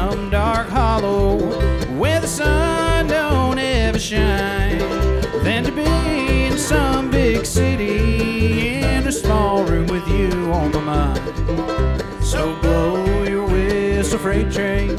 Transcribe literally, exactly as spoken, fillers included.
some dark hollow where the sun don't ever shine than to be in some big city in a small room with you on my mind. So blow your whistle, freight train.